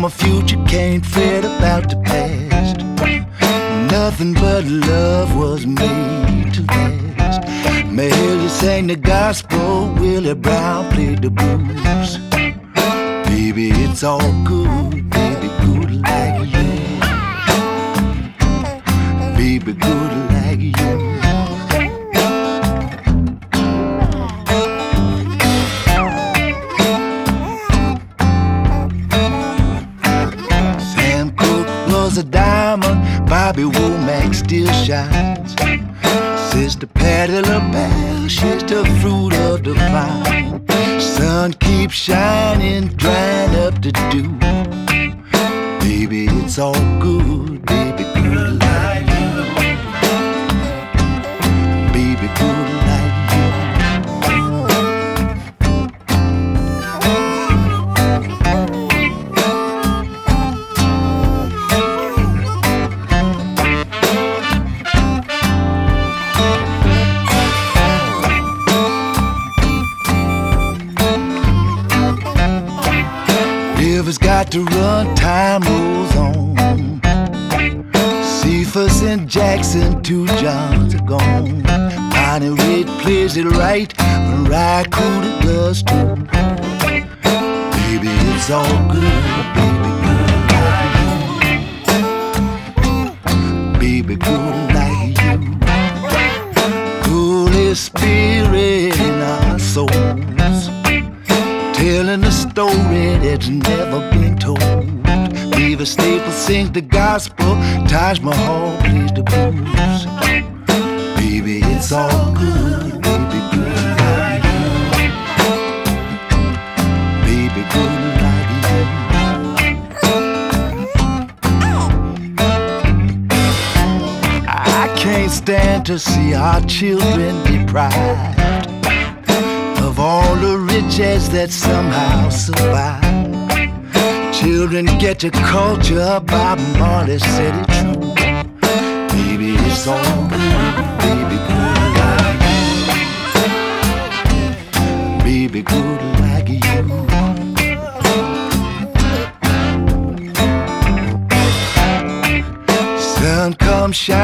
my future, can't fret about the past. Nothing but love was made to last. Mary sang the gospel, Willie Brown played the blues. Baby, it's all good, baby, good like you. Baby, good like you. Sam Cooke was a diamond, Bobby Womack still shines. Sister Patti LaBelle, she's the fruit of the vine. Sun keeps shining, drying up the dew. Baby, it's all good, baby, good like you. Baby, good like you. Rivers got to run, time rolls on. Cephas and Jackson, 2 Johns are gone. Bonnie Raitt plays it right, and Rycooter does too. Baby, it's all good, baby, good like you. Baby, good like you. Holy Spirit in our souls, telling a story that's never been told. Mavis Staples sings the gospel, Taj Mahal plays the blues. Baby, it's all good, baby, good like you. Baby, good like you. I can't stand to see our children deprived of all the riches that somehow survive. Children get your culture, Bob Marley said it true. Baby, it's all good, baby, good like you. Baby, good like you. Sun comes shining.